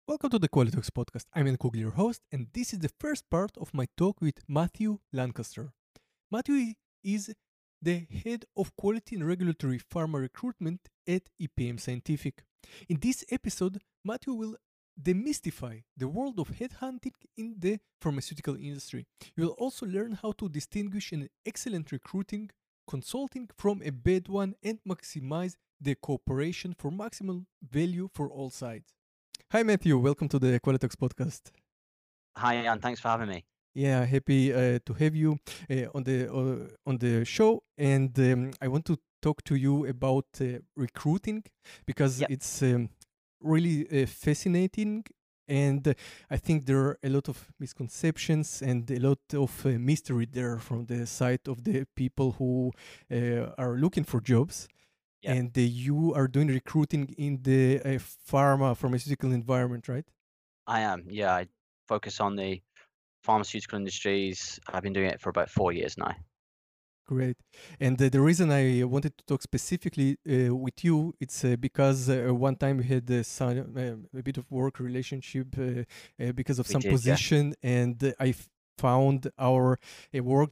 Welcome to the Qualitox podcast. I'm Ian Kugler, your host, and this is the first part of my talk with Matthew Lancaster. Matthew is the head of quality and regulatory pharma recruitment at EPM Scientific. In this episode, Matthew will demystify the world of headhunting in the pharmaceutical industry. You will also learn how to distinguish an excellent recruiting consulting from a bad one and maximize the cooperation for maximum value for all sides. Hi, Matthew. Welcome to the Qualitox podcast. Hi, Jan. Thanks for having me. Yeah, happy to have you on the show, and I want to talk to you about recruiting because Yep. it's really fascinating, and I think there are a lot of misconceptions and a lot of mystery there from the side of the people who are looking for jobs. Yep. And you are doing recruiting in the pharmaceutical environment, right? I am. Yeah, I focus on the pharmaceutical industries. I've been doing it for about 4 years now. Great. And the reason I wanted to talk specifically with you, it's because one time we had a bit of work relationship because of We some did, yeah. position, and found our work,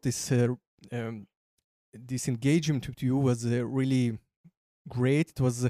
this engagement with you was really great. It was,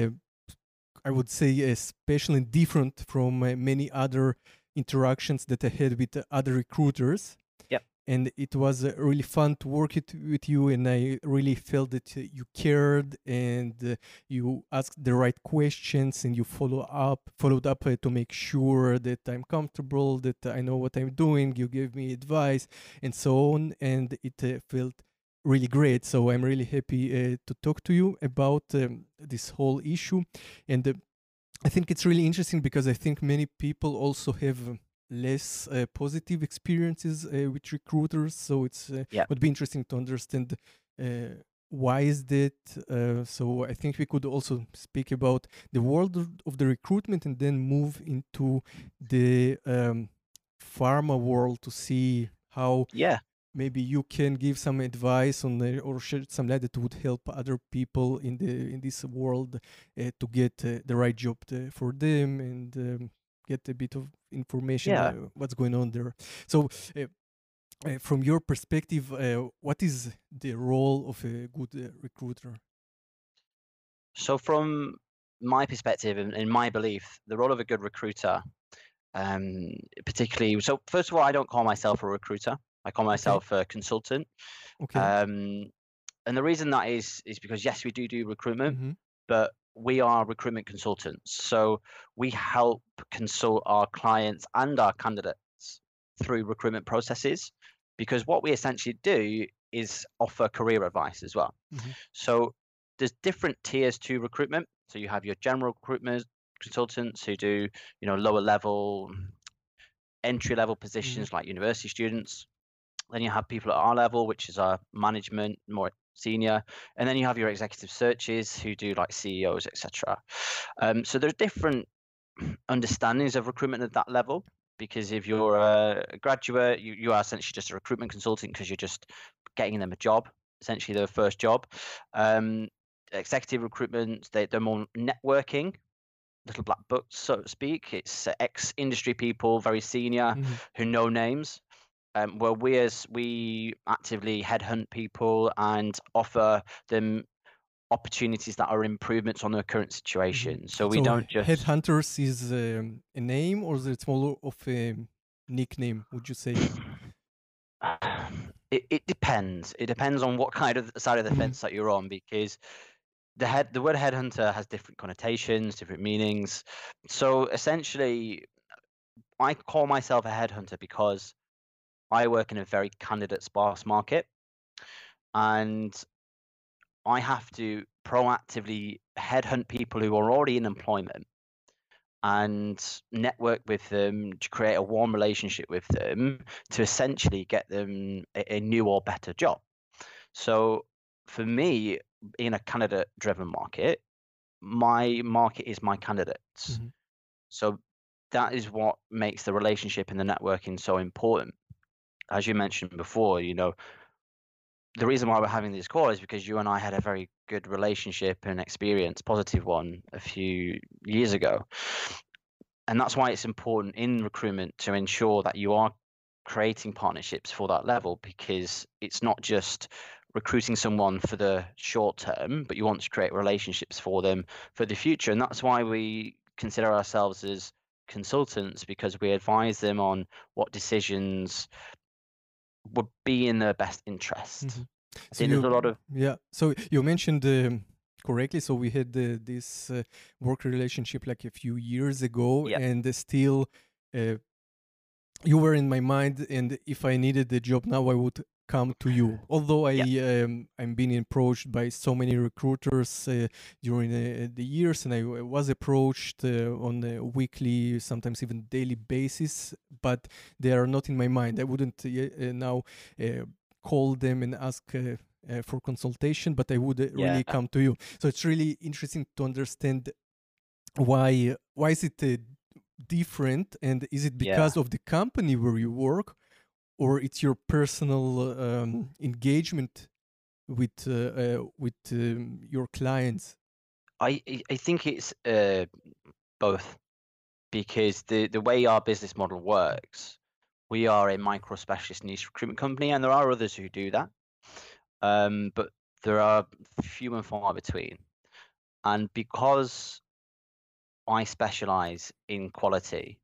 I would say, special and different from many other interactions that I had with other recruiters. Yep. And it was really fun to work with you, and I really felt that you cared, and you asked the right questions, and you followed up to make sure that I'm comfortable, that I know what I'm doing. You gave me advice and so on, and it felt really great. So I'm really happy to talk to you about this whole issue. And I think it's really interesting because I think many people also have less positive experiences with recruiters. So it's Yep. would be interesting to understand why is that. So I think we could also speak about the world of the recruitment and then move into the pharma world to see how Yeah. maybe you can give some advice on or shed some light that would help other people in this world to get the right job for them, and get a bit of information Yeah. what's going on there. So from your perspective, what is the role of a good recruiter? So from my perspective and in my belief, the role of a good recruiter, particularly, so first of all, I don't call myself a recruiter. I call Okay. myself a consultant. Okay. Um, and the reason that is because yes, we do recruitment, Mm-hmm. but we are recruitment consultants. So we help consult our clients and our candidates through recruitment processes, because what we essentially do is offer career advice as well. Mm-hmm. So there's different tiers to recruitment. So you have your general recruitment consultants who do, lower level, entry level Mm-hmm. positions like university students. Then you have people at our level, which is our management, more senior, and then you have your executive searches who do like CEOs, etc. So there's different understandings of recruitment at that level. Because if you're a graduate, you are essentially just a recruitment consultant because you're just getting them a job, essentially their first job. Um, Executive recruitment, they're more networking, little black books, so to speak. It's ex-industry people, very senior, Mm-hmm. who know names. Where we actively headhunt people and offer them opportunities that are improvements on their current Mm-hmm. situation. So we So don't just headhunters is a name, or is it more of a nickname, would you say? it depends. It depends on what kind of side of the Mm-hmm. fence that you're on, because the word headhunter has different connotations, different meanings. So essentially, I call myself a headhunter because I work in a very candidate sparse market, and I have to proactively headhunt people who are already in employment and network with them to create a warm relationship with them to essentially get them a new or better job. So for me, in a candidate driven market, my market is my candidates. Mm-hmm. So that is what makes the relationship and the networking so important. As you mentioned before, the reason why we're having this call is because you and I had a very good relationship and experience, positive one, a few years ago. And that's why it's important in recruitment to ensure that you are creating partnerships for that level, because it's not just recruiting someone for the short term, but you want to create relationships for them for the future. And that's why we consider ourselves as consultants, because we advise them on what decisions would be in their best interest. Mhm. I So think there's a lot of so you mentioned correctly. So we had this work relationship like a few years ago, yeah, and still uh, you were in my mind. And if I needed the job now, I would come to you. Although yeah, I'm being approached by so many recruiters during the years, and I was approached on a weekly, sometimes even daily basis, but they are not in my mind. I wouldn't now call them and ask for consultation, but I would yeah, really come to you. So it's really interesting to understand why is it different, and is it yeah. because of the company where you work, or it's your personal engagement with your clients? I think it's both, because the way our business model works, we are a micro specialist niche recruitment company, and there are others who do that, but there are few and far between. And because I specialize in quality,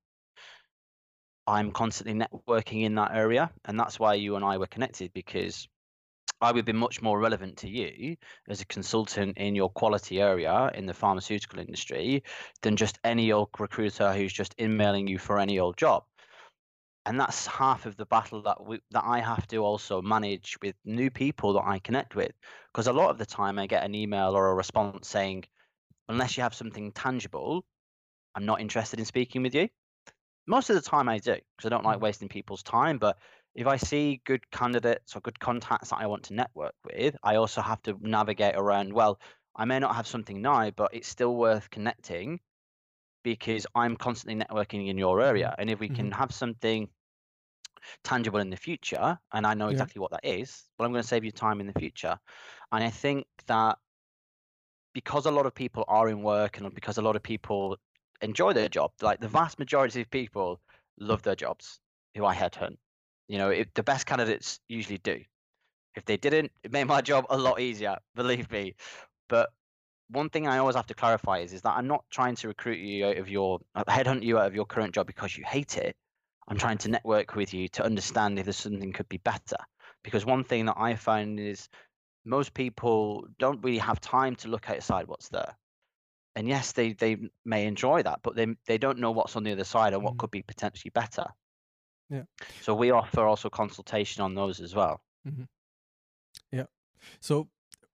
I'm constantly networking in that area, and that's why you and I were connected, because I would be much more relevant to you as a consultant in your quality area in the pharmaceutical industry than just any old recruiter who's just emailing you for any old job. And that's half of the battle that I have to also manage with new people that I connect with, because a lot of the time I get an email or a response saying, unless you have something tangible, I'm not interested in speaking with you. Most of the time I do, because I don't like Mhm. wasting people's time. But if I see good candidates or good contacts that I want to network with, I also have to navigate around, well, I may not have something now, but it's still worth connecting because I'm constantly networking in your Mhm. area. And if we Mhm. can have something tangible in the future, and I know Yeah. exactly what that is, well, I'm going to save you time in the future. And I think that because a lot of people are in work, and because a lot of people enjoy their job, like the vast majority of people love their jobs who I headhunt. The best candidates usually do. If they didn't, it made my job a lot easier, believe me. But one thing I always have to clarify is that I'm not trying to recruit you out of headhunt you out of your current job because you hate it. I'm trying to network with you to understand if there's something could be better. Because one thing that I found is most people don't really have time to look outside what's there. And yes, they may enjoy that, but they don't know what's on the other side and what Mhm. could be potentially better. Yeah. So we offer also consultation on those as well. Mhm. Yeah. So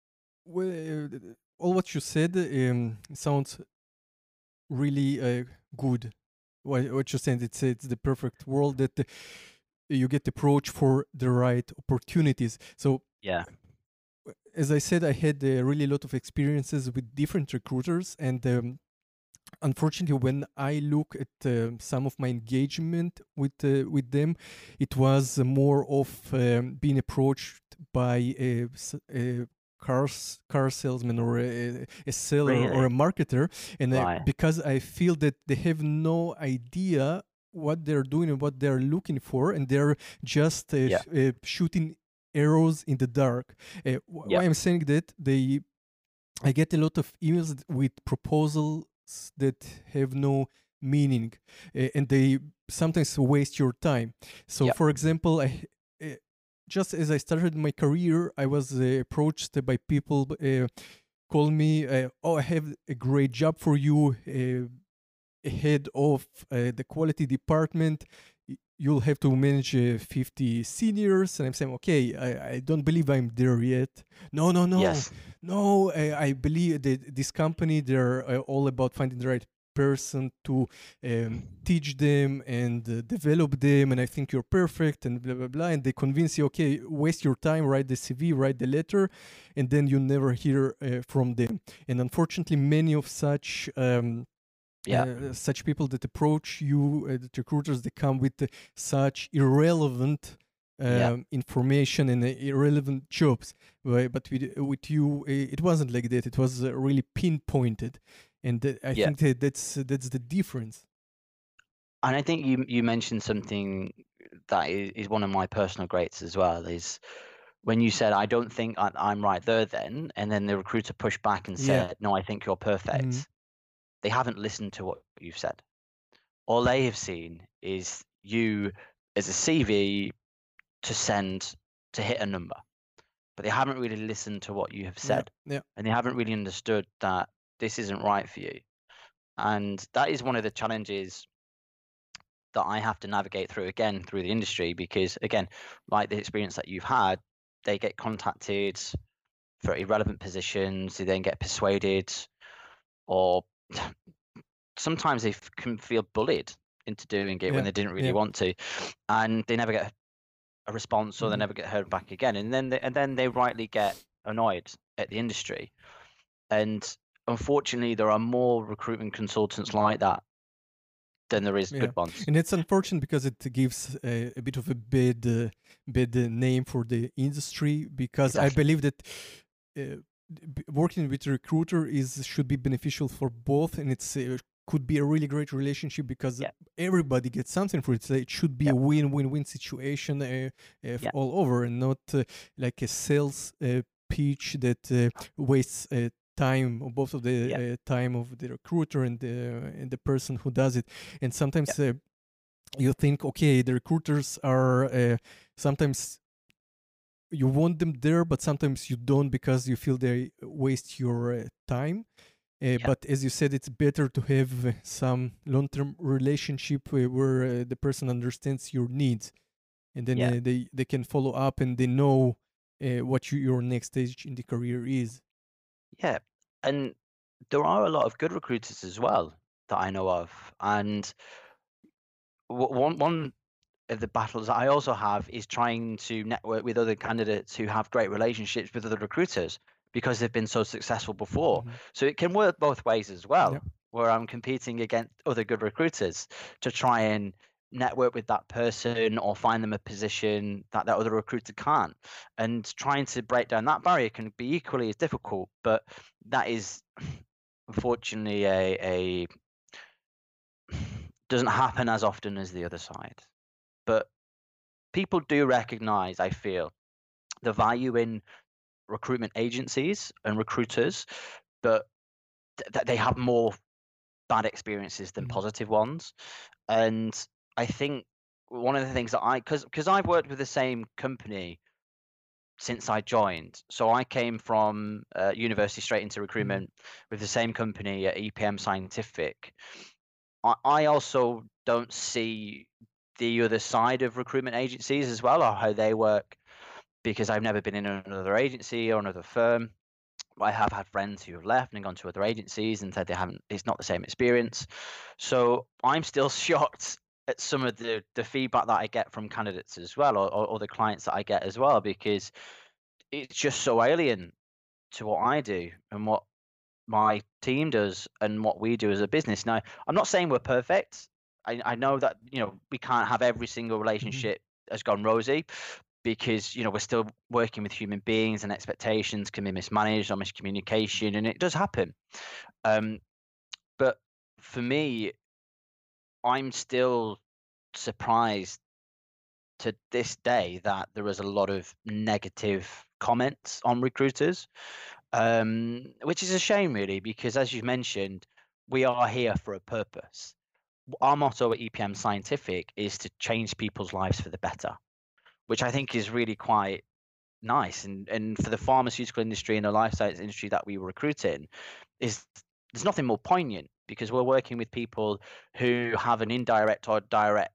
all what you said sounds really good. What you said, it's the perfect world that you get approached for the right opportunities. So Yeah, as I said, I had really a lot of experiences with different recruiters, and unfortunately, when I look at some of my engagement with them, it was more of being approached by a car salesman, or a seller, or a really. marketer, and Right. because I feel that they have no idea what they're doing and what they're looking for, and they're just Yeah. shooting arrows in the dark. Yeah. Why I'm saying that, I get a lot of emails with proposals that have no meaning, and they sometimes waste your time. So, Yeah. for example, uh, just as I started my career, I was approached by people call me, "Oh, I have a great job for you, head of the quality department. You'll have to manage 50 seniors." And I'm saying, okay, I don't believe I'm there yet. No, no, no, Yes. no. I believe that this company, they're all about finding the right person to teach them and develop them. And I think you're perfect, and blah, blah, blah. And they convince you, okay, waste your time, write the CV, write the letter, and then you never hear from them. And unfortunately, many of Yeah. such people that approach you, the recruiters, they come with such irrelevant Yeah. information and irrelevant jobs. But with you, it wasn't like that. It was really pinpointed, and I Yeah. think that's the difference. And I think you mentioned something that is one of my personal greats as well, is when you said, I don't think I'm right there then, and then the recruiter pushed back and Yeah. said, no, I think you're Mhm. perfect. They haven't listened to what you've said. All they have seen is you as a CV to send to hit a number, but they haven't really listened to what you have Yeah. said, Yeah. and they haven't really understood that this isn't right for you. And that is one of the challenges that I have to navigate through again through the industry because again, like the experience that you've had, they get contacted for irrelevant positions, they then get persuaded, or sometimes they can feel bullied into doing it when Yeah. they didn't really Yeah. want to, and they never get a response or they Mhm. never get heard back again, and then they rightly get annoyed at the industry. And unfortunately, there are more recruitment consultants like that than there is Yeah, good ones. and it's unfortunate because it gives a bit of a bad name for the industry. Because I Exactly. believe that working with a recruiter is should be beneficial for both, and it's could be a really great relationship because Yeah. everybody gets something for it. So it should be Yeah. a win-win-win situation Yeah. all over, and not like a sales pitch that wastes time, or both of Yeah. the time of the recruiter and the person who does it. And Yeah. sometimes you think, okay, the recruiters are sometimes you want them there, but sometimes you don't because you feel they waste your time. Yeah. But as you said, it's better to have some long-term relationship where the person understands your needs, and then Yeah. they can follow up and they know what your next stage in the career is. Yeah. And there are a lot of good recruiters as well that I know of. And one of the battles that I also have is trying to network with other candidates who have great relationships with other recruiters because they've been so successful before. Mhm. So it can work both ways as Yeah. well, where I'm competing against other good recruiters to try and network with that person or find them a position that that other recruiter can't. And trying to break down that barrier can be equally as difficult, but that is unfortunately a doesn't happen as often as the other side. But people do recognize, I feel, the value in recruitment agencies and recruiters, but they have more bad experiences than Mhm. positive ones. And I think one of the things that because I've worked with the same company since I joined. So I came from university straight into Mhm. recruitment with the same company at EPM Scientific. I also don't see the other side of recruitment agencies as well, or how they work, because I've never been in another agency or another firm. I have had friends who have left and gone to other agencies and said they haven't, it's not the same experience. So I'm still shocked at some of the feedback that I get from candidates as well, or the clients that I get as well, because it's just so alien to what I do and what my team does and what we do as a business. Now, I'm not saying we're perfect. I know that, we can't have every single Mhm. relationship has gone rosy, because we're still working with human beings and expectations can be mismanaged or miscommunication, and it does happen. um, but for me, I'm still surprised to this day that there is a lot of negative comments on recruiters, which is a shame really, because as you mentioned, we are here for a purpose. Our motto at EPM Scientific is to change people's lives for the better, which I think is really quite nice. And for the pharmaceutical industry and the life science industry that we recruit in, is there's nothing more poignant, because we're working with people who have an indirect or direct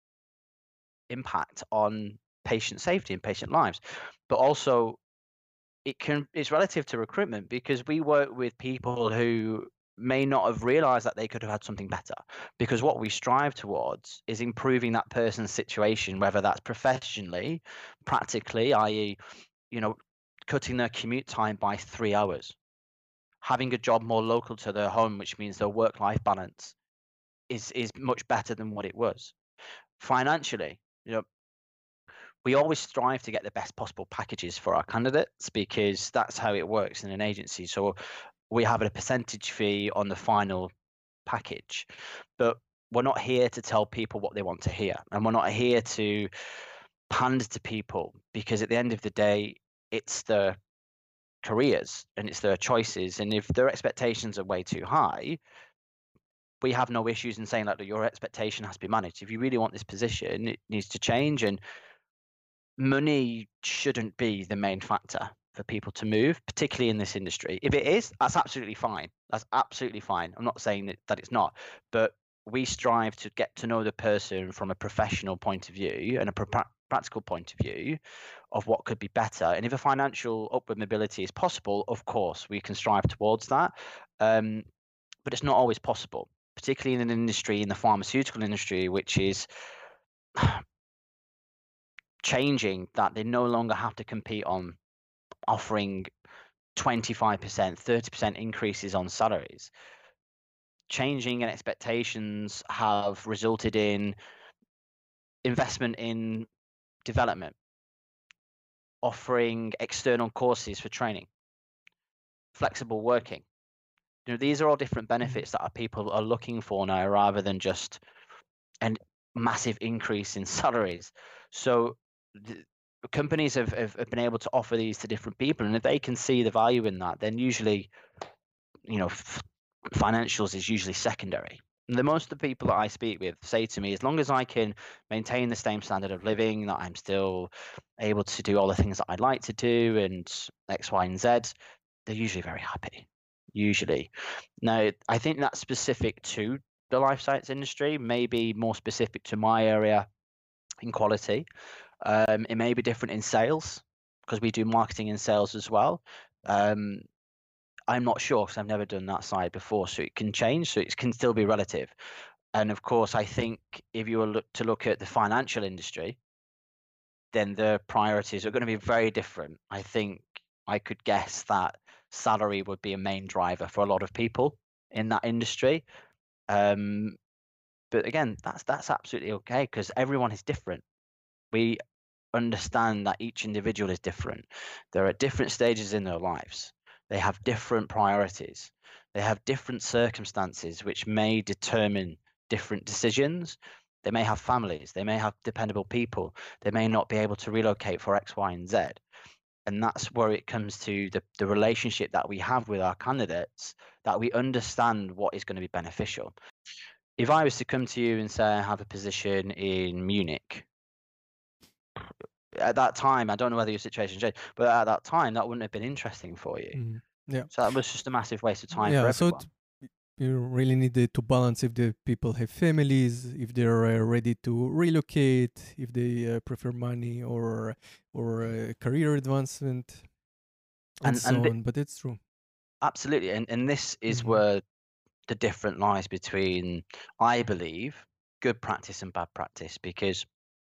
impact on patient safety and patient lives. But also it's relative to recruitment, because we work with people who may not have realized that they could have had something better, because what we strive towards is improving that person's situation, whether that's professionally, practically, i.e., you know, cutting their commute time by 3 hours, having a job more local to their home, which means their work-life balance is much better than what it was. Financially, we always strive to get the best possible packages for our candidates, because that's how it works in an agency. So we have a percentage fee on the final package, but we're not here to tell people what they want to hear, and we're not here to pander to people, because at the end of the day, it's their careers and it's their choices. And if their expectations are way too high, we have no issues in saying, like, your expectation has to be managed. If you really want this position, it needs to change, and money shouldn't be the main factor for people to move, particularly in this industry. If it is, that's absolutely fine. That's absolutely fine. I'm not saying that it's not, but we strive to get to know the person from a professional point of view and a practical point of view of what could be better. And if a financial upward mobility is possible, of course, we can strive towards that. But it's not always possible, particularly in an industry, in the pharmaceutical industry, which is changing, that they no longer have to compete on offering 25%, 30% increases on salaries. Changing in expectations have resulted in investment in development, offering external courses for training, flexible working. These are all different benefits that people are looking for now, rather than just a massive increase in salaries. So companies have been able to offer these to different people, and if they can see the value in that, then usually, financials is usually secondary. And the most of the people that I speak with say to me, as long as I can maintain the same standard of living, that I'm still able to do all the things that I'd like to do, and X, Y, and Z, they're usually very happy. Usually. Now, I think that's specific to the life science industry, maybe more specific to my area in quality. It may be different in sales, because we do marketing and sales as well. I'm not sure, because I've never done that side before, so it can change, so it can still be relative. And of course, I think if you were to look at the financial industry, then the priorities are going to be very different. I think I could guess that salary would be a main driver for a lot of people in that industry. But again, that's absolutely okay, because everyone is different. We understand that each individual is different. They're at different stages in their lives. They have different priorities. They have different circumstances which may determine different decisions. They may have families. They may have dependable people. They may not be able to relocate for X, Y, and Z. And that's where it comes to the relationship that we have with our candidates, that we understand what is going to be beneficial. If I was to come to you and say I have a position in Munich, at that time, I don't know whether your situation changed, but at that time, that wouldn't have been interesting for you. Yeah. So that was just a massive waste of time for Yeah. everyone. So you really need to balance if the people have families, if they're ready to relocate, if they prefer money or career advancement, and so on. But it's true. Absolutely, and this is where the difference lies between, I believe, good practice and bad practice, because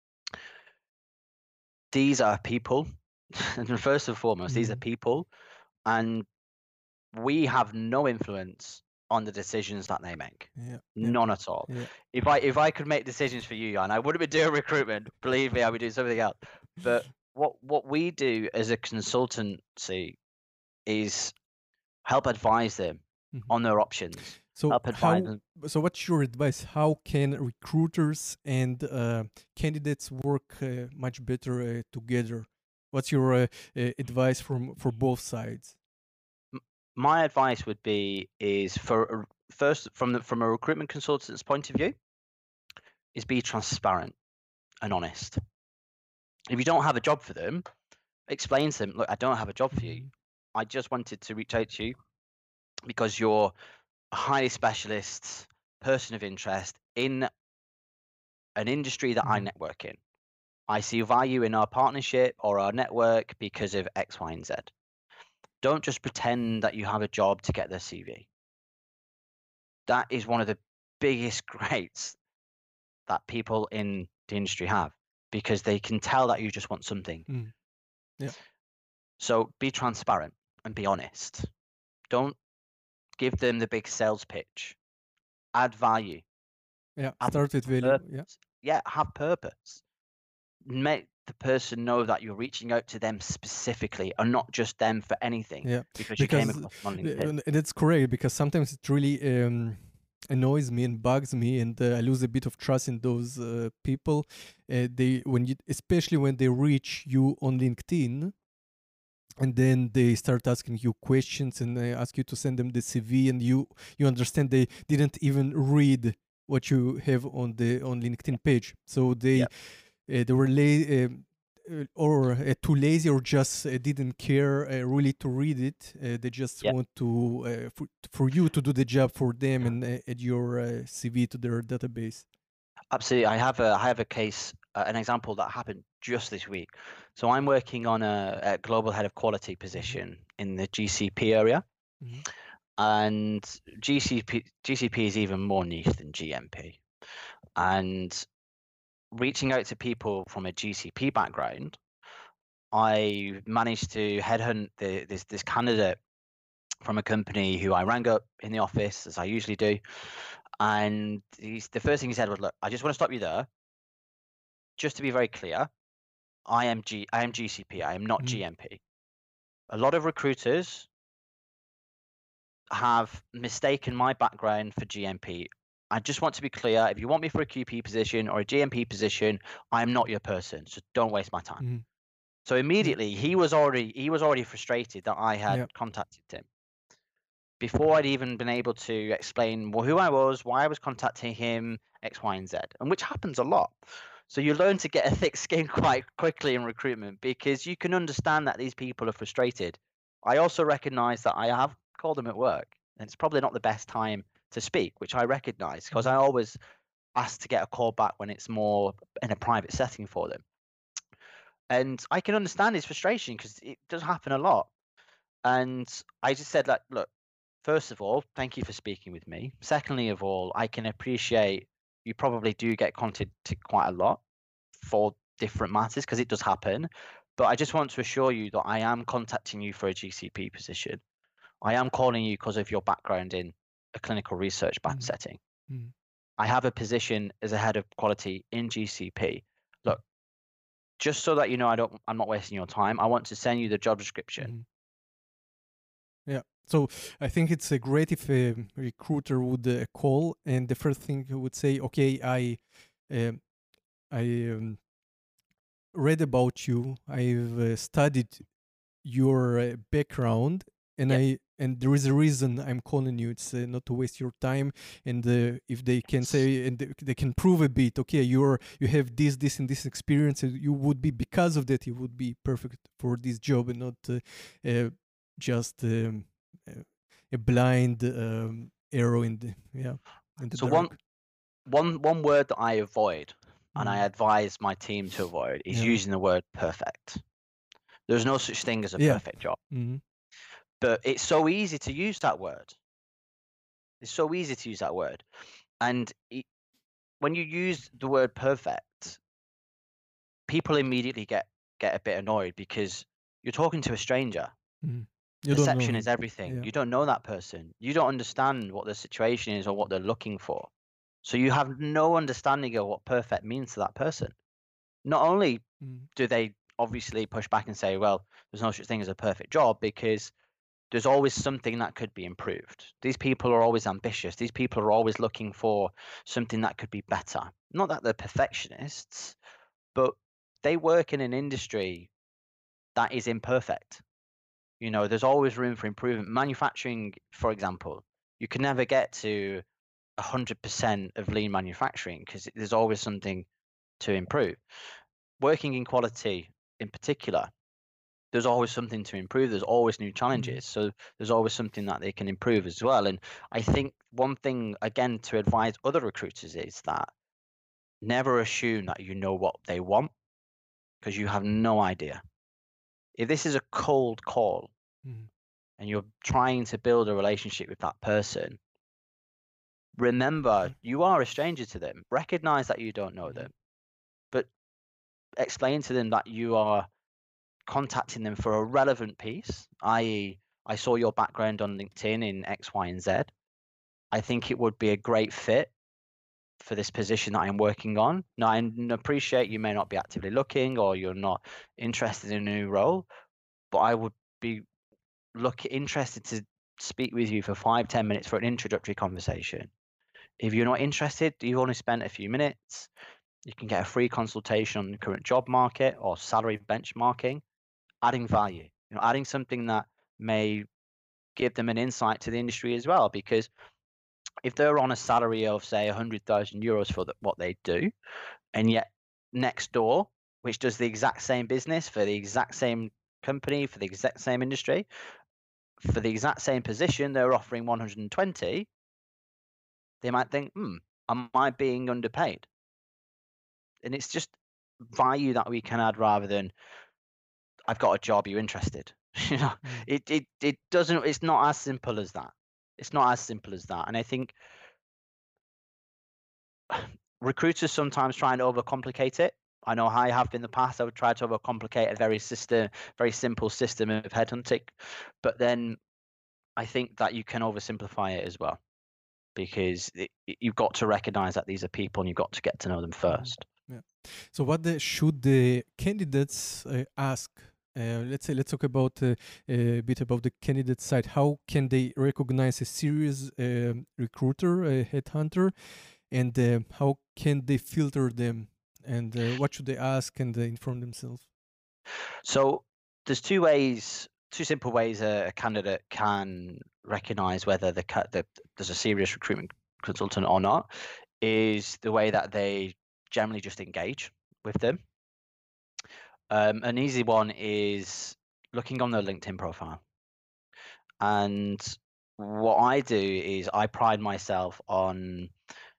these are people. And first and foremost, these are people, and we have no influence on the decisions that they make. Yeah. None at all. Yeah. If I could make decisions for you, Jan, I wouldn't be doing recruitment. Believe me, I would do something else. But what we do as a consultancy is help advise them on their options. So so what's your advice? How can recruiters and candidates work much better together? What's your advice for both sides? My advice would be first, from a recruitment consultant's point of view, is be transparent and honest. If you don't have a job for them, explain to them, look, I don't have a job for you. I just wanted to reach out to you because you're a highly specialist person of interest in an industry that I network in. I see value in our partnership or our network because of X, Y, and Z. Don't just pretend that you have a job to get their CV. That is one of the biggest greats that people in the industry have, because they can tell that you just want something. Yeah. So be transparent and be honest. Don't give them the big sales pitch. Add value. Yeah. Start with value. Yeah. Yeah. Have purpose. Make the person know that you're reaching out to them specifically, and not just them for anything. Yeah. Because you came across on LinkedIn. And it's correct, because sometimes it's really annoys me and bugs me, and I lose a bit of trust in those people. Especially when they reach you on LinkedIn, and then they start asking you questions and they ask you to send them the CV, and you understand they didn't even read what you have on LinkedIn page, so they were or too lazy, or just didn't care really to read it. They just Yeah. want to for you to do the job for them and add your CV to their database. Absolutely. I have a case, an example that happened just this week. So I'm working on a global head of quality position in the GCP area, Mhm. and GCP is even more niche than GMP. And reaching out to people from a GCP background, I managed to headhunt this candidate from a company who I rang up in the office, as I usually do. And the first thing he said was, "Look, I just want to stop you there. Just to be very clear, I am GCP. I am not Mhm. GMP. A lot of recruiters have mistaken my background for GMP. I just want to be clear. If you want me for a QP position or a GMP position, I am not your person. So don't waste my time." Mhm. So Yeah. immediately he was already frustrated that I had Yeah. contacted him before I'd even been able to explain who I was, why I was contacting him, X, Y, and Z, and which happens a lot. So you learn to get a thick skin quite quickly in recruitment because you can understand that these people are frustrated. I also recognize that I have called them at work, and it's probably not the best time to speak, which I recognize because I Mhm. always ask to get a call back when it's more in a private setting for them. And I can understand his frustration because it does happen a lot. And I just said, like, look, first of all, thank you for speaking with me. Secondly of all, I can appreciate you probably do get contacted quite a lot for different matters because it does happen. But I just want to assure you that I am contacting you for a GCP position. I am calling you because of your background in a clinical research Mhm. setting. Mhm. I have a position as a head of quality in GCP. Look, just so that you know, I'm not wasting your time. I want to send you the job description. Mhm. Yeah. So I think it's great if a recruiter would call, and the first thing he would say, "Okay, um, I read about you. I've studied your background, and Yeah. there is a reason I'm calling you. It's not to waste your time. And if they can say, and they can prove a bit, okay, you have this and this experience, and you would be, because of that, you would be perfect for this job, and not just uh, a blind arrow in the So one dark." one word that I avoid, and I Mm. advise my team to avoid, is Yeah. using the word perfect. There's no such thing as a Yeah. perfect job, Hmm. but it's so easy to use that word. It's so easy to use that word, and when you use the word perfect, people immediately get a bit annoyed because you're talking to a stranger. Hmm. You don't know Perception is him. everything. Yeah. You don't know that person. You don't understand what the situation is or what they're looking for. So you have no understanding of what perfect means to that person. Not only Mm. do they obviously push back and say, well, there's no such thing as a perfect job because there's always something that could be improved. These people are always ambitious. These people are always looking for something that could be better. Not that they're perfectionists, but they work in an industry that is imperfect. You know, there's always room for improvement. Manufacturing, for example, you can never get to 100% of lean manufacturing because there's always something to improve. Working in quality in particular, there's always something to improve. There's always new Mm. challenges. So there's always something that they can improve as well. And I think one thing, again, to advise other recruiters is that never assume that you know what they want because you have no idea. If this is a cold call Mm. and you're trying to build a relationship with that person, remember you are a stranger to them. Recognize that you don't know Mhm. them, but explain to them that you are contacting them for a relevant piece, i.e., I saw your background on LinkedIn in X, Y, and Z. I think it would be a great fit for this position that I'm working on. Now, I appreciate you may not be actively looking or you're not interested in a new role, but I would be interested to speak with you for 5-10 minutes for an introductory conversation. If you're not interested, you've only spent a few minutes, you can get a free consultation on the current job market or salary benchmarking, adding value, adding something that may give them an insight to the industry as well. Because if they're on a salary of, say, 100,000 euros for what they do, and yet next door, which does the exact same business for the exact same company, for the exact same industry, for the exact same position, they're offering 120, they might think, am I being underpaid? And it's just value that we can add rather than, I've got a job, you interested? Mm. It doesn't, it's not as simple as that. It's not as simple as that. And I think recruiters sometimes try and overcomplicate it. I know I have in the past. I would try to overcomplicate a very simple system of headhunting, but then I think that you can oversimplify it as well, because you've got to recognize that these are people and you've got to get to know them first. Yeah. So what should the candidates ask? Let's talk about a bit about the candidate side. How can they recognize a serious recruiter, a headhunter, and how can they filter them? And what should they ask and inform themselves? So there's two simple ways a candidate can recognize whether there's a serious recruitment consultant or not. Is the way that they generally just engage with them. An easy one is looking on their LinkedIn profile. And what I do is I pride myself on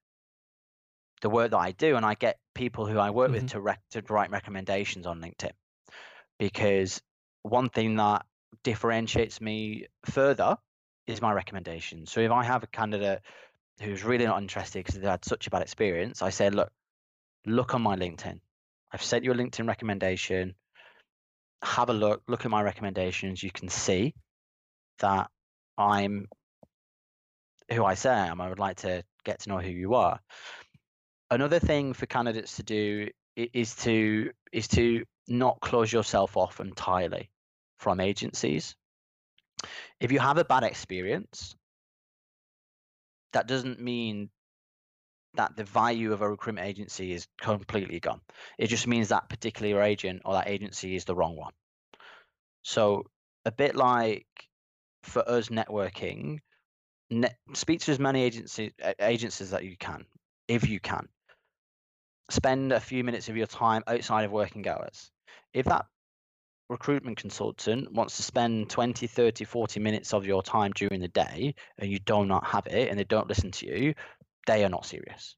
the work that I do, and I get people who I work with to write recommendations on LinkedIn, because one thing that differentiates me further is my recommendation. So if I have a candidate who's really not interested because they've had such a bad experience, I say, look on my LinkedIn. I've sent you a LinkedIn recommendation. Have a look at my recommendations. You can see that I'm who I say I am. I would like to get to know who you are. Another thing for candidates to do is to not close yourself off entirely from agencies. If you have a bad experience, that doesn't mean that the value of a recruitment agency is completely gone. It just means that particular agent or that agency is the wrong one. So a bit like for us networking, speak to as many agencies that you can, if you can. Spend a few minutes of your time outside of working hours. If that recruitment consultant wants to spend 20, 30, 40 minutes of your time during the day and you do not have it and they don't listen to you, they are not serious.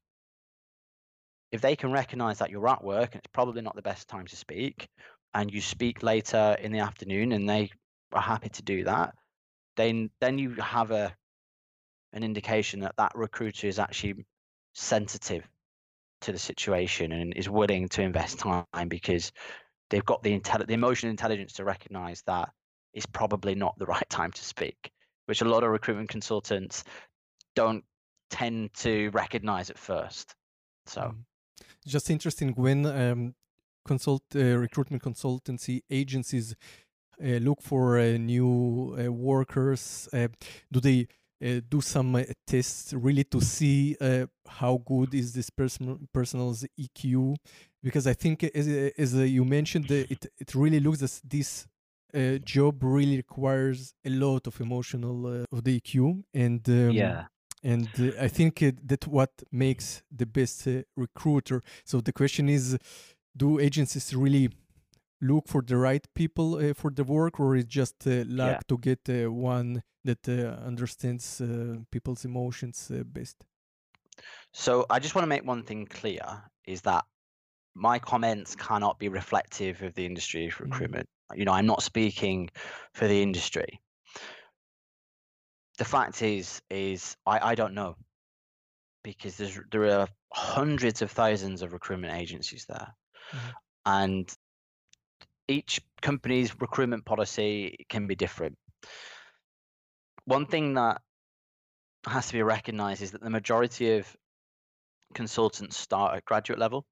If they can recognize that you're at work and it's probably not the best time to speak, and you speak later in the afternoon and they are happy to do that, then you have an indication that that recruiter is actually sensitive to the situation and is willing to invest time, because they've got the emotional intelligence to recognize that it's probably not the right time to speak, which a lot of recruitment consultants don't tend to recognize at first. So just interesting when recruitment consultancy agencies look for new workers. Do they do some tests really to see how good is this person's EQ? Because I think, as you mentioned, it really looks as this job really requires a lot of emotional of the EQ, and yeah. And I think that what makes the best recruiter. So the question is, do agencies really look for the right people for the work, or is just luck to get one that understands people's emotions best? So I just want to make one thing clear, is that my comments cannot be reflective of the industry of recruitment. I'm not speaking for the industry. The fact is I don't know, because there are hundreds of thousands of recruitment agencies there, and each company's recruitment policy can be different. One thing that has to be recognized is that the majority of consultants start at graduate level.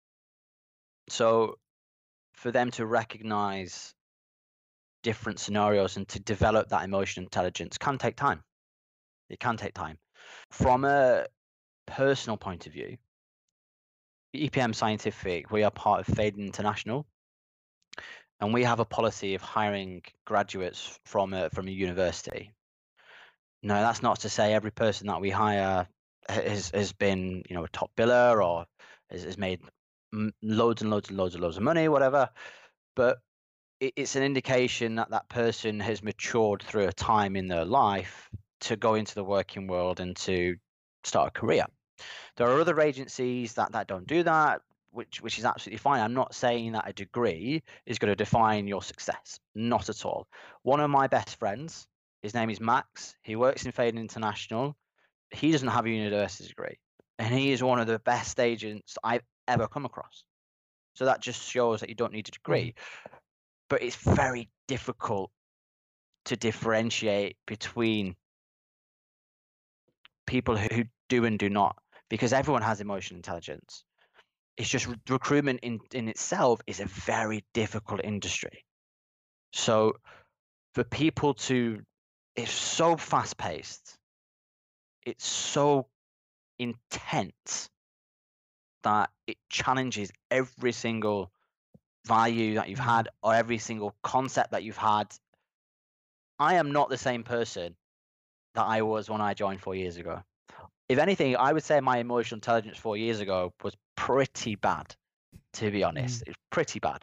So for them to recognize different scenarios and to develop that emotional intelligence can take time. It can take time. From a personal point of view, EPM Scientific, we are part of Faden International, and we have a policy of hiring graduates from a university. No, that's not to say every person that we hire has been, a top biller or has made loads and loads and loads and loads of money, whatever. But it's an indication that that person has matured through a time in their life to go into the working world and to start a career. There are other agencies that don't do that, which is absolutely fine. I'm not saying that a degree is going to define your success. Not at all. One of my best friends, his name is Max. He works in Faden International. He doesn't have a university degree, and he is one of the best agents I've ever come across. So that just shows that you don't need a degree. But it's very difficult to differentiate between people who do and do not, because everyone has emotional intelligence. It's just recruitment in itself is a very difficult industry. So for people it's so fast paced, it's so intense that it challenges every single value that you've had or every single concept that you've had. I am not the same person that I was when I joined 4 years ago. If anything, I would say my emotional intelligence 4 years ago was pretty bad, to be honest. It's pretty bad.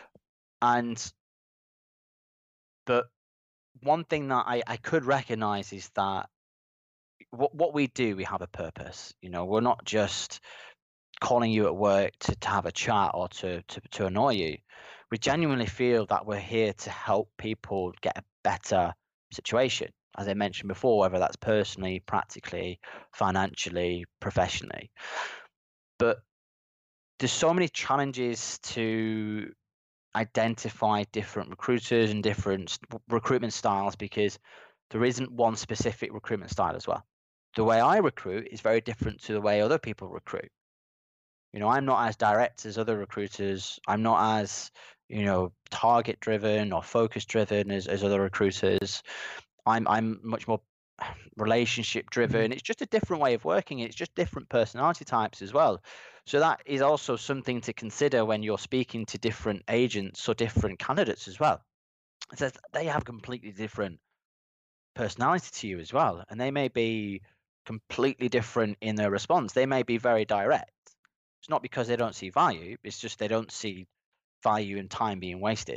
But one thing that I could recognize is that what we do, we have a purpose. We're not just calling you at work to have a chat or to annoy you. We genuinely feel that we're here to help people get a better situation, as I mentioned before, whether that's personally, practically, financially, professionally. But there's so many challenges to identify different recruiters and different recruitment styles, because there isn't one specific recruitment style as well. The way I recruit is very different to the way other people recruit. I'm not as direct as other recruiters. I'm not as, target driven or focus driven as other recruiters. I'm much more relationship driven. It's just a different way of working. It's just different personality types as well. So that is also something to consider when you're speaking to different agents or different candidates as well. It says they have completely different personality to you as well, and they may be completely different in their response. They may be very direct. It's not because they don't see value, it's just they don't see value and time being wasted.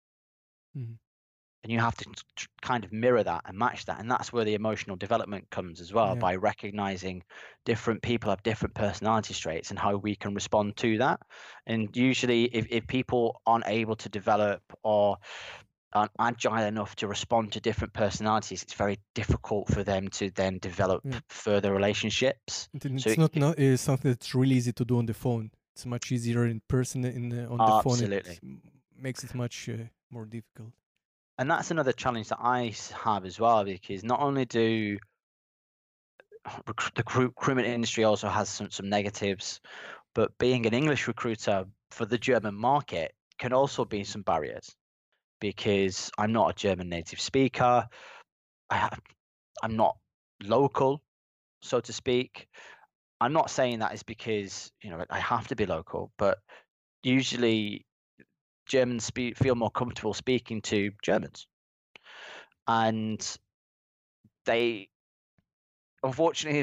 And you have to kind of mirror that and match that. And that's where the emotional development comes as well, by recognizing different people have different personality traits and how we can respond to that. And usually if people aren't able to develop or aren't agile enough to respond to different personalities, it's very difficult for them to then develop further relationships. It's not something that's really easy to do on the phone. It's much easier in person. On the phone, it makes it much more difficult. And that's another challenge that I have as well, because not only do the recruitment industry also has some negatives, but being an English recruiter for the German market can also be some barriers, because I'm not a German native speaker. I'm not local, so to speak. I'm not saying that is because I have to be local, but usually Germans feel more comfortable speaking to Germans, and they, unfortunately,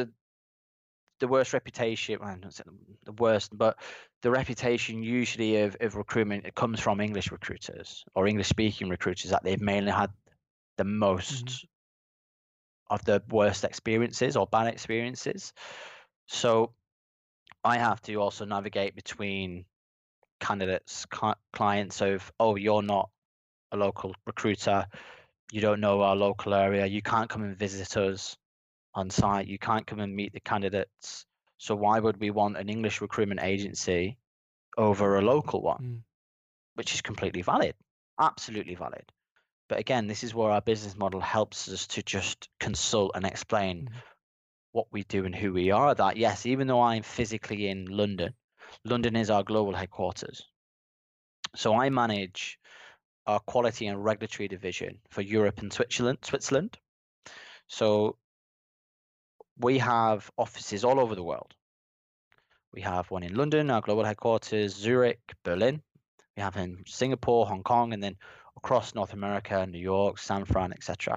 the worst reputation, well, not the worst, but the reputation usually of recruitment, it comes from English recruiters or English speaking recruiters, that they've mainly had the most of the worst experiences or bad experiences. So I have to also navigate between candidates, clients of, oh, you're not a local recruiter, you don't know our local area, you can't come and visit us on site, you can't come and meet the candidates. So why would we want an English recruitment agency over a local one? Which is completely valid, absolutely valid. But again, this is where our business model helps us to just consult and explain what we do and who we are. That, yes, even though I'm physically in London, London is our global headquarters. So I manage our quality and regulatory division for Europe and Switzerland. So we have offices all over the world. We have one in London, our global headquarters, Zurich, Berlin. We have in Singapore, Hong Kong, and then across North America, New York, San Fran, etc.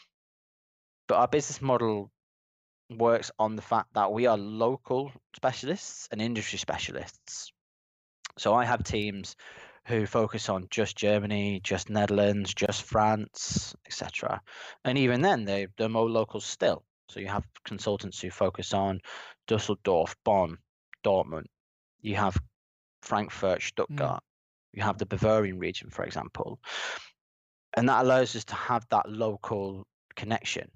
But our business model works on the fact that we are local specialists and industry specialists. So I have teams who focus on just Germany, just Netherlands, just France, etc. And even then, they're more local still. So you have consultants who focus on Dusseldorf, Bonn, Dortmund. You have Frankfurt, Stuttgart. You have the Bavarian region, for example. And that allows us to have that local connection.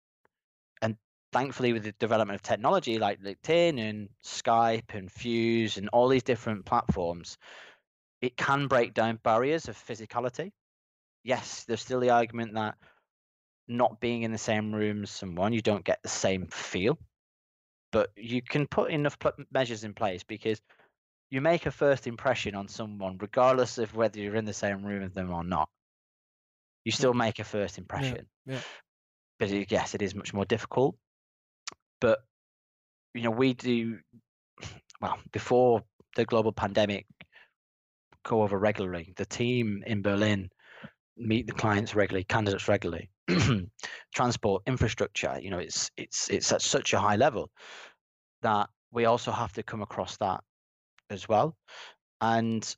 And thankfully, with the development of technology like LinkedIn and Skype and Fuse and all these different platforms, it can break down barriers of physicality. Yes, there's still the argument that not being in the same room as someone, you don't get the same feel. But you can put enough measures in place because you make a first impression on someone, regardless of whether you're in the same room with them or not. You still make a first impression. Yeah. But yes, it is much more difficult. But we do well before the global pandemic. Go over regularly. The team in Berlin meet the clients regularly, candidates regularly. Transport infrastructure, it's at such a high level that we also have to come across that as well. And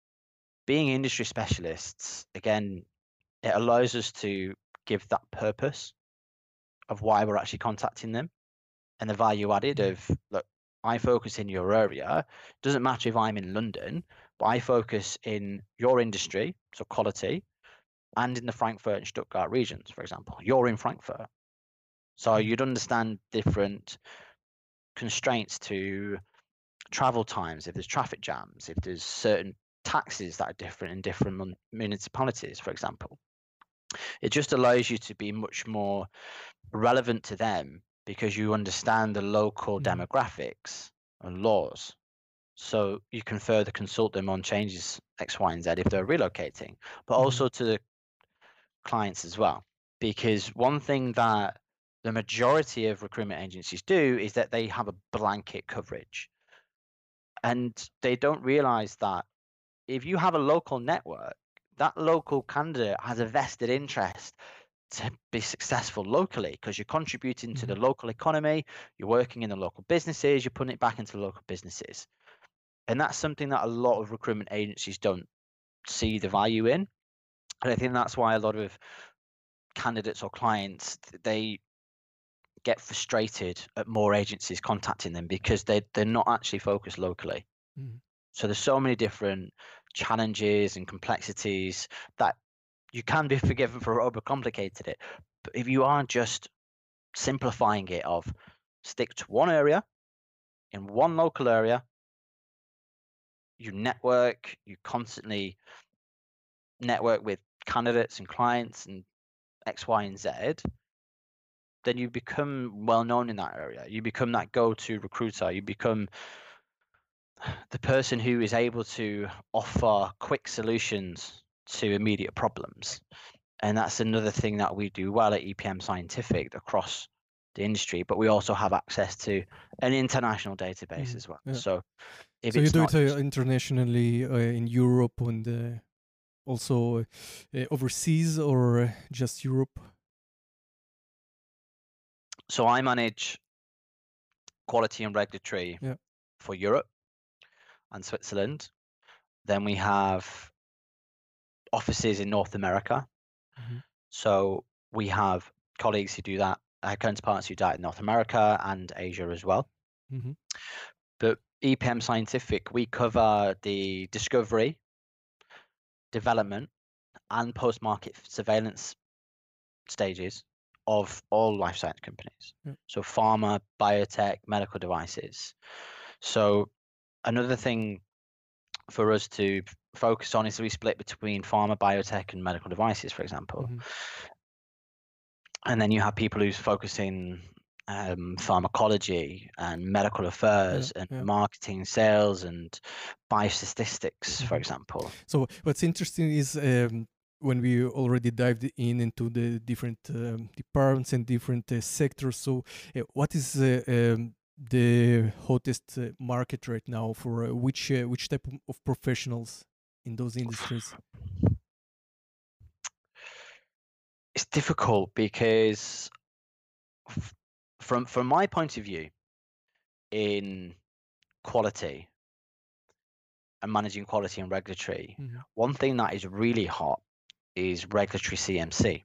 being industry specialists, again, it allows us to give that purpose of why we're actually contacting them and the value added of, look, I focus in your area. Doesn't matter if I'm in London, but I focus in your industry, so quality, and in the Frankfurt and Stuttgart regions, for example. You're in Frankfurt. So you'd understand different constraints to travel times, if there's traffic jams, if there's certain taxes that are different in different municipalities, for example. It just allows you to be much more relevant to them because you understand the local demographics and laws. So you can further consult them on changes X, Y, and Z if they're relocating, but also to the clients as well. Because one thing that the majority of recruitment agencies do is that they have a blanket coverage. And they don't realize that if you have a local network, that local candidate has a vested interest to be successful locally because you're contributing to the local economy, you're working in the local businesses, you're putting it back into local businesses. And that's something that a lot of recruitment agencies don't see the value in. And I think that's why a lot of candidates or clients, they get frustrated at more agencies contacting them because they're not actually focused locally. So there's so many different challenges and complexities that you can be forgiven for overcomplicated it. But if you are just simplifying it of stick to one area in one local area, you network, you constantly network with candidates and clients and X, Y, and Z, then you become well known in that area. You become that go-to recruiter. You become the person who is able to offer quick solutions to immediate problems. And that's another thing that we do well at EPM Scientific across the industry, but we also have access to an international database as well. So if so it's you do not it internationally in Europe and also overseas, or just Europe? So I manage quality and regulatory for Europe and Switzerland. Then we have offices in North America. So we have colleagues who do that, counterparts who do that in North America and Asia as well. But EPM Scientific, we cover the discovery, development, and post-market surveillance stages of all life science companies. So pharma, biotech, medical devices. So another thing for us to focus on is we split between pharma, biotech, and medical devices, for example. And then you have people who's focusing pharmacology and medical affairs and marketing, sales, and biostatistics, for example. So what's interesting is when we already dived into the different departments and different sectors. So, what is the hottest market right now for which type of professionals in those industries? It's difficult because from my point of view in quality and managing quality and regulatory, Mhm. one thing that is really hot is regulatory CMC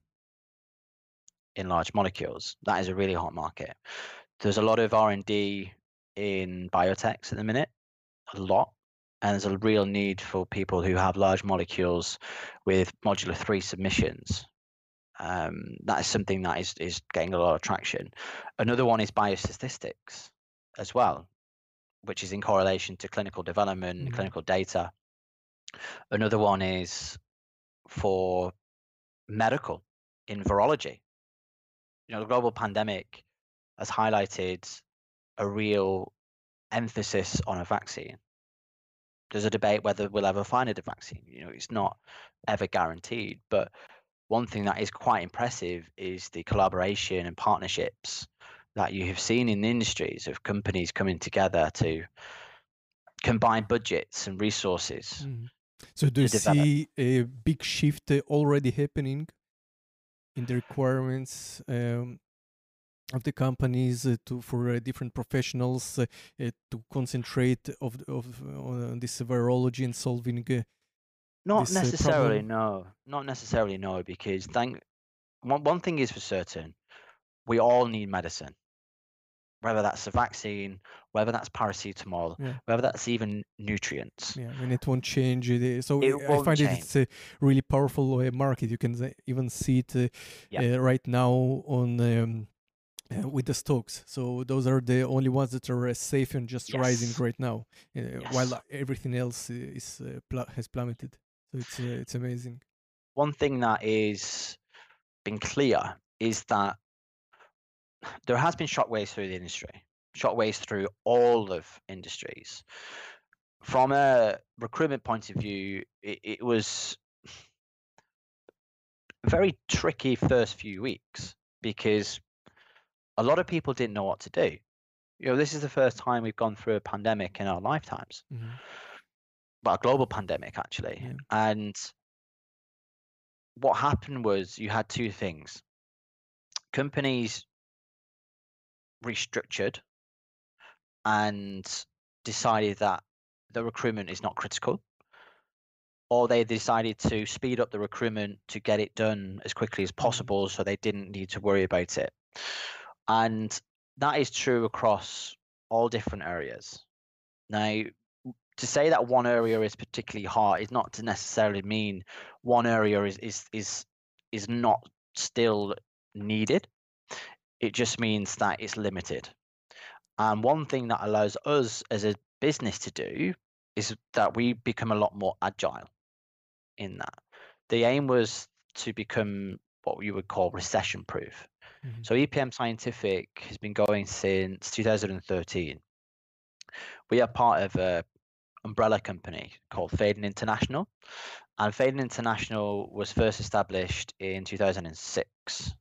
in large molecules. That is a really hot market. There's a lot of R&D in biotechs at the minute, a lot, and there's a real need for people who have large molecules with modular 3 submissions. That is something that is getting a lot of traction. Another one is biostatistics as well, which is in correlation to clinical development, clinical data. Another one is for medical in virology. The global pandemic has highlighted a real emphasis on a vaccine. There's a debate whether we'll ever find a vaccine. It's not ever guaranteed, but one thing that is quite impressive is the collaboration and partnerships that you have seen in the industries of companies coming together to combine budgets and resources So, do you to develop. see a big shift already happening in the requirements of the companies for different professionals to concentrate on this virology and solving Not this necessarily, problem? no. Not necessarily, no, because one thing is for certain, we all need medicine, whether that's a vaccine, whether that's paracetamol, Yeah, whether that's even nutrients. yeah, and it won't change. So It I won't find it change. it's a really powerful market. You can even see it Yeah. right now on with the stocks. So those are the only ones that are safe and just rising Yes. right now, Yes. while everything else has plummeted. So it's amazing. One thing that is been clear is that there has been shockwaves through the industry, shockwaves through all of industries. From a recruitment point of view, it was a very tricky first few weeks because a lot of people didn't know what to do. This is the first time we've gone through a pandemic in our lifetimes, Hmm. well, a global pandemic actually. Yeah. And what happened was you had two things. Companies restructured and decided that the recruitment is not critical, or they decided to speed up the recruitment to get it done as quickly as possible so they didn't need to worry about it. And that is true across all different areas. Now, to say that one area is particularly hard is not to necessarily mean one area is not still needed. It just means that it's limited. And one thing that allows us as a business to do is that we become a lot more agile in that. The aim was to become what you would call recession proof. Hmm. So EPM Scientific has been going since 2013. We are part of a umbrella company called Faden International, and Faden International was first established in 2006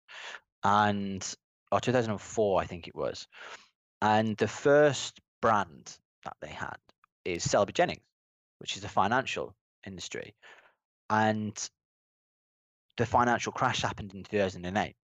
or 2004, I think it was. And the first brand that they had is Selby Jennings, which is the financial industry. And the financial crash happened in 2008.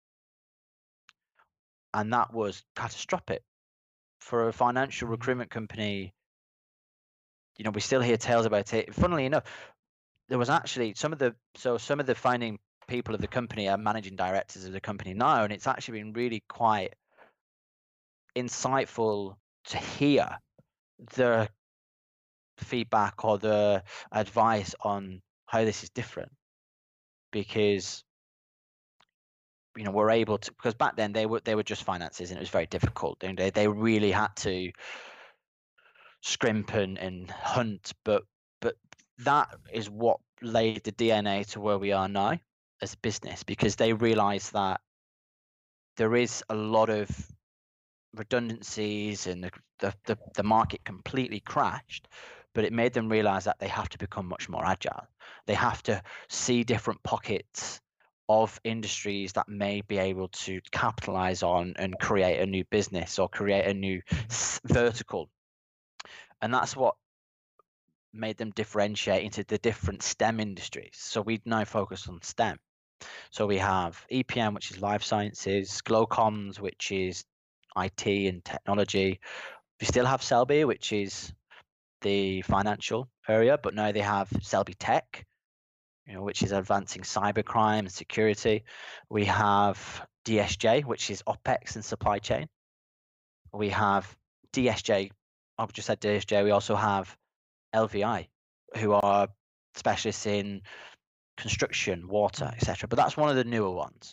And that was catastrophic for a financial recruitment company. We still hear tales about it. Funnily enough, there was actually some of the founding people of the company are managing directors of the company now, and it's actually been really quite insightful to hear the feedback or the advice on how this is different, because we're able to, because back then they were just finances and it was very difficult, and they really had to scrimp and hunt, but that is what laid the DNA to where we are now as a business, because they realized that there is a lot of redundancies and the market completely crashed, but it made them realize that they have to become much more agile. They have to see different pockets of industries that may be able to capitalize on and create a new business or create a new vertical. And that's what made them differentiate into the different STEM industries. So we now focus on STEM. So we have EPM, which is life sciences, Glowcoms, which is IT and technology. We still have Selby, which is the financial area, but now they have Selby Tech, which is advancing cybercrime and security. We have DSJ, which is OPEX and supply chain. We have DSJ. I've just said DSJ. We also have LVI, who are specialists in construction, water, etc. But that's one of the newer ones.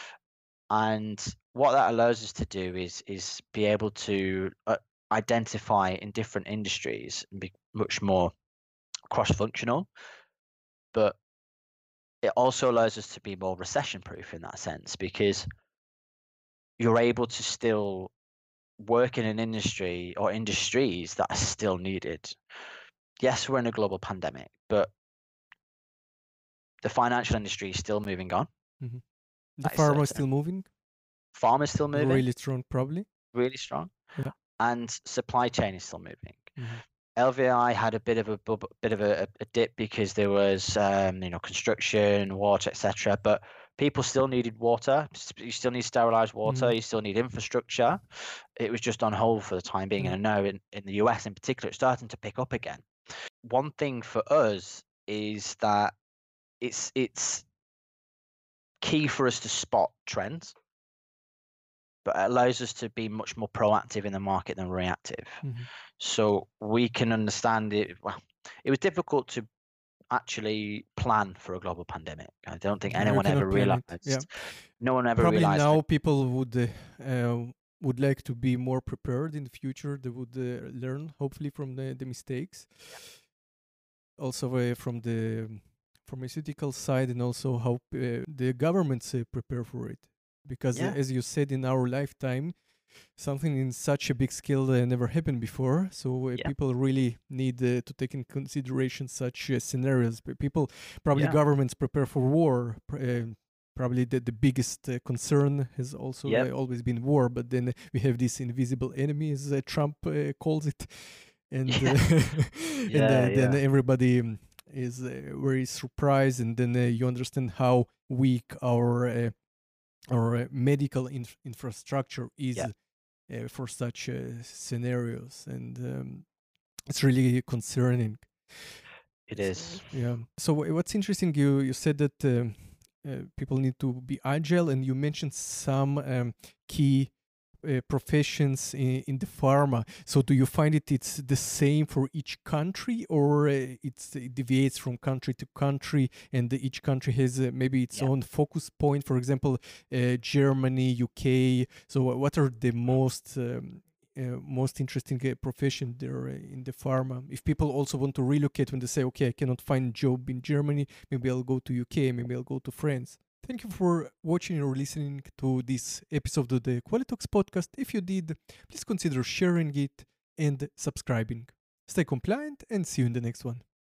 And what that allows us to do is be able to identify in different industries and be much more cross-functional. But it also allows us to be more recession-proof in that sense, because you're able to still work in an industry or industries that are still needed. Yes, we're in a global pandemic, but the financial industry is still moving on. Mm-hmm. The pharma is still moving. Pharma is still moving. Really strong, probably. Really strong. Yeah. And supply chain is still moving. Mm-hmm. LVI had a bit of a dip because there was construction, water, etc. But people still needed water. You still need sterilized water. Mm-hmm. You still need infrastructure. It was just on hold for the time being. Mm-hmm. And I know in the US in particular, it's starting to pick up again. One thing for us is that it's key for us to spot trends, but it allows us to be much more proactive in the market than reactive. Mm-hmm. So we can understand it. Well, it was difficult to actually plan for a global pandemic. I don't think anyone ever realized. Yeah. No one ever probably realized. Now people would like to be more prepared in the future. They would learn, hopefully, from the mistakes. Also from the pharmaceutical side, and also how the governments prepare for it. Because as you said, in our lifetime, something in such a big scale never happened before. So people really need to take in consideration such scenarios. But people, probably governments prepare for war. Probably the biggest concern has also always been war. But then we have this invisible enemy, as Trump calls it. And, then everybody is very surprised. And then you understand how weak our medical infrastructure is for such scenarios, and it's really concerning. It is. Yeah. So what's interesting, you said that people need to be agile, and you mentioned some key professions in the pharma. So do you find it's the same for each country, or it deviates from country to country, and each country has maybe its own focus point? For example, Germany, UK. So what are the most interesting profession there in the pharma? If people also want to relocate, when they say, okay, I cannot find a job in Germany, maybe I'll go to UK, maybe I'll go to France. Thank you for watching or listening to this episode of the Qualitalks podcast. If you did, please consider sharing it and subscribing. Stay compliant, and see you in the next one.